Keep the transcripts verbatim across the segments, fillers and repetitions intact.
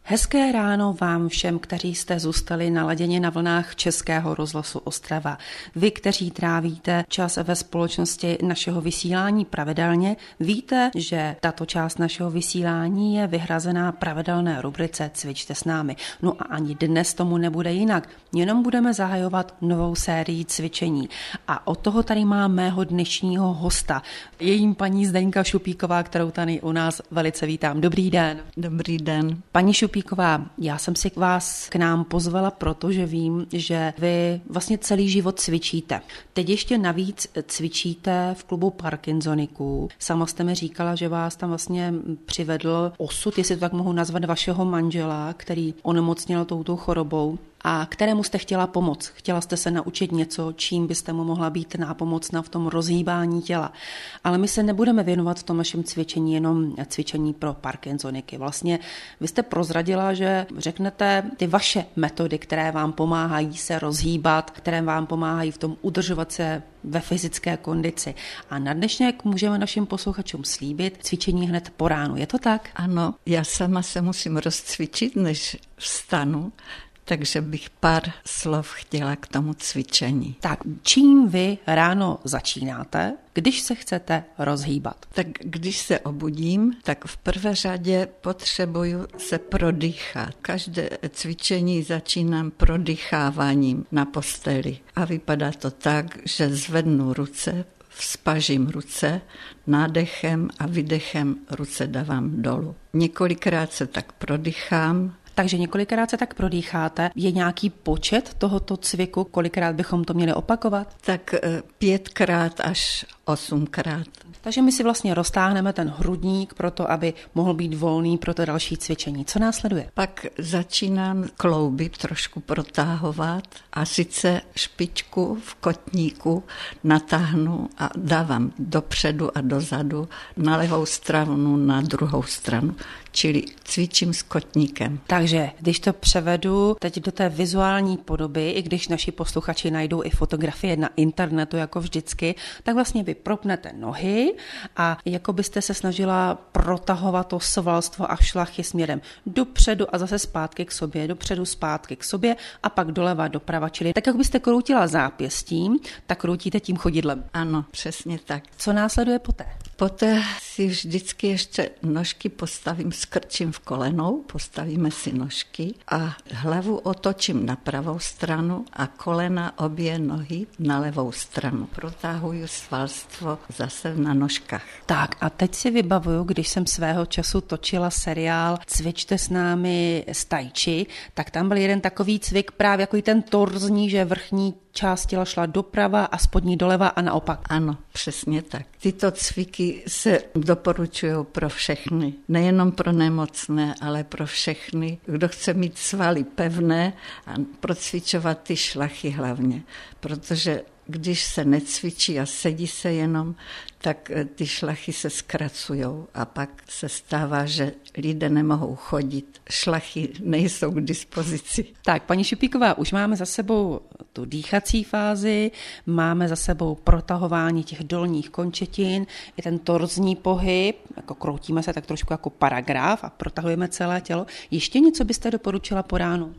Hezké ráno vám všem, kteří jste zůstali naladěni na vlnách Českého rozhlasu Ostrava. Vy, kteří trávíte čas ve společnosti našeho vysílání pravidelně, víte, že tato část našeho vysílání je vyhrazená pravidelné rubrice Cvičte s námi. No a ani dnes tomu nebude jinak, jenom budeme zahajovat novou sérii cvičení. A od toho tady má mého dnešního hosta, je jím paní Zdeňka Šupíková, kterou tady u nás velice vítám. Dobrý den. Dobrý den. Paní Šupíková, já jsem si vás k nám pozvala, protože vím, že vy vlastně celý život cvičíte. Teď ještě navíc cvičíte v klubu Parkinsoniků. Sama jste mi říkala, že vás tam vlastně přivedl osud, jestli to tak mohu nazvat, vašeho manžela, který onemocněl touto chorobou a kterému jste chtěla pomoct. Chtěla jste se naučit něco, čím byste mu mohla být nápomocna v tom rozhýbání těla. Ale my se nebudeme věnovat v tom našem cvičení jenom cvičení pro Parkinsoniky. Vlastně vy jste prozradila, že řeknete ty vaše metody, které vám pomáhají se rozhýbat, které vám pomáhají v tom udržovat se ve fyzické kondici. A na dnešek můžeme našim posluchačům slíbit cvičení hned po ránu. Je to tak? Ano, já sama se musím rozcvičit, než vstanu. Takže bych pár slov chtěla k tomu cvičení. Tak čím vy ráno začínáte, když se chcete rozhýbat? Tak když se obudím, tak v prvé řadě potřebuju se prodýchat. Každé cvičení začínám prodýcháváním na posteli. A vypadá to tak, že zvednu ruce, vzpažím ruce, nádechem a vydechem ruce dávám dolů. Několikrát se tak prodýchám. Takže několikrát se tak prodýcháte. Je nějaký počet tohoto cviku? Kolikrát bychom to měli opakovat? Tak pětkrát až osmkrát. Takže my si vlastně roztáhneme ten hrudník proto, aby mohl být volný pro to další cvičení. Co následuje? Pak začínám klouby trošku protáhovat a sice špičku v kotníku natáhnu a dávám dopředu a dozadu, na levou stranu, na druhou stranu. Čili cvičím s kotníkem. Takže když to převedu teď do té vizuální podoby, i když naši posluchači najdou i fotografie na internetu jako vždycky, tak vlastně vy propnete nohy a jako byste se snažila protahovat to svalstvo a šlachy směrem dopředu a zase zpátky k sobě, dopředu zpátky k sobě a pak doleva, doprava. Čili tak, jak byste kroutila zápěstím, tak kroutíte tím chodidlem. Ano, přesně tak. Co následuje poté? Poté si vždycky ještě nožky postavím, skrčím v kolenou, postavíme si nožky a hlavu otočím na pravou stranu a kolena obě nohy na levou stranu. Protahuju svalstvo zase na nožkách. Tak a teď si vybavuju, když jsem svého času točila seriál Cvičte s námi s tai chi, tak tam byl jeden takový cvik právě jako ten torzní, že vrchní část těla šla doprava a spodní doleva a naopak. Ano, přesně tak. Tyto cviky se doporučují pro všechny. Nejenom pro nemocné, ale pro všechny, kdo chce mít svaly pevné a procvičovat ty šlachy hlavně. Protože když se necvičí a sedí se jenom, tak ty šlachy se zkracujou a pak se stává, že lidé nemohou chodit. Šlachy nejsou k dispozici. Tak, paní Šupíková, už máme za sebou tu dýchací fázi, máme za sebou protahování těch dolních končetin, i ten torzní pohyb, jako kroutíme se tak trošku jako paragraf a protahujeme celé tělo. Ještě něco byste doporučila po ránu?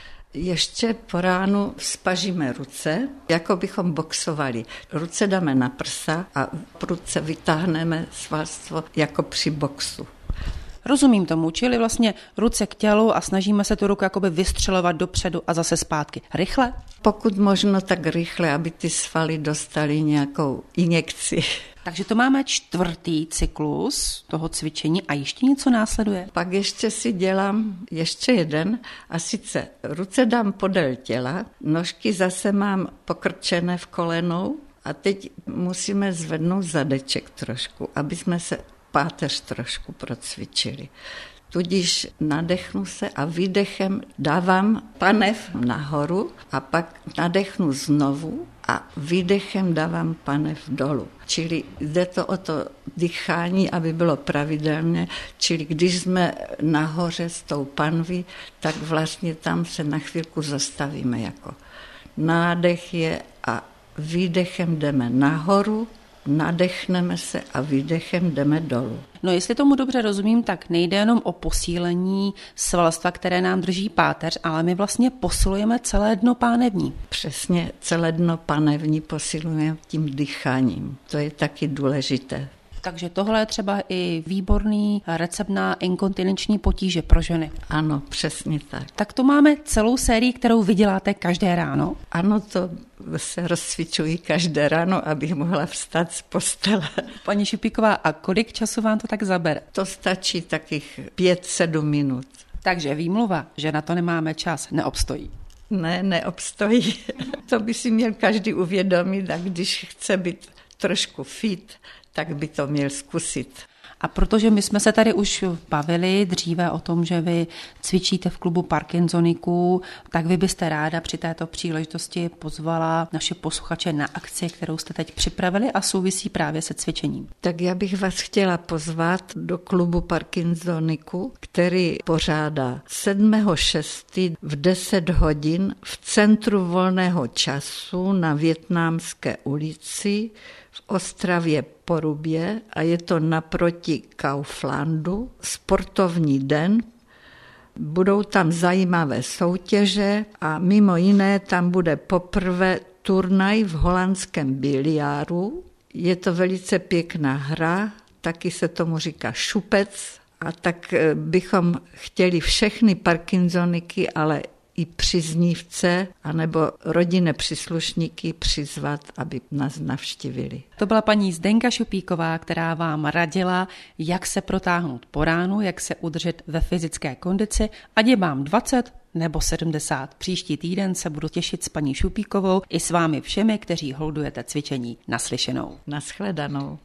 Ještě po ránu spažíme ruce, jako bychom boxovali. Ruce dáme na prsa a v ruce vytáhneme svalstvo jako při boxu. Rozumím tomu, čili vlastně ruce k tělu a snažíme se tu ruku jakoby vystřelovat dopředu a zase zpátky. Rychle? Pokud možno tak rychle, aby ty svaly dostaly nějakou injekci. Takže to máme čtvrtý cyklus toho cvičení a ještě něco následuje. Pak ještě si dělám ještě jeden a sice ruce dám podél těla, nožky zase mám pokrčené v kolenou a teď musíme zvednout zadeček trošku, aby jsme se páteř trošku procvičili. Tudíž nadechnu se a výdechem dávám panev nahoru a pak nadechnu znovu a výdechem dávám panev dolů. Čili jde to o to dýchání, aby bylo pravidelné, čili když jsme nahoře s tou panví, tak vlastně tam se na chvilku zastavíme jako. Nádech je a výdechem jdeme nahoru nadechneme se a výdechem jdeme dolů. No jestli tomu dobře rozumím, tak nejde jenom o posílení svalstva, které nám drží páteř, ale my vlastně posilujeme celé dno pánevní. Přesně, celé dno pánevní posilujeme tím dýcháním. To je taky důležité. Takže tohle je třeba i výborný recept na inkontinenční potíže pro ženy. Ano, přesně tak. Tak to máme celou sérii, kterou vy děláte každé ráno. Ano, to se rozcvičuji každé ráno, abych mohla vstát z postele. Paní Šupíková, a kolik času vám to tak zabere? To stačí takých pět, sedm minut. Takže výmluva, že na to nemáme čas, neobstojí. Ne, neobstojí. To by si měl každý uvědomit, a když chce být trošku fit, tak by to měl zkusit. A protože my jsme se tady už bavili dříve o tom, že vy cvičíte v klubu Parkinsoniků, tak vy byste ráda při této příležitosti pozvala naše posluchače na akci, kterou jste teď připravili a souvisí právě se cvičením. Tak já bych vás chtěla pozvat do klubu Parkinsoniků, který pořádá sedmého šestého v deset hodin v Centru volného času na Vietnamské ulici v Ostravě Porubě a je to naproti Kauflandu, sportovní den. Budou tam zajímavé soutěže a mimo jiné tam bude poprvé turnaj v holandském biliáru. Je to velice pěkná hra, taky se tomu říká šupec a tak bychom chtěli všechny Parkinsoniky, ale i příznivce anebo rodinné příslušníky přizvat, aby nás navštívili. To byla paní Zdenka Šupíková, která vám radila, jak se protáhnout po ránu, jak se udržet ve fyzické kondici, ať je vám dvacet nebo sedmdesát. Příští týden se budu těšit s paní Šupíkovou i s vámi všemi, kteří holdujete cvičení. Naslyšenou. Nashledanou.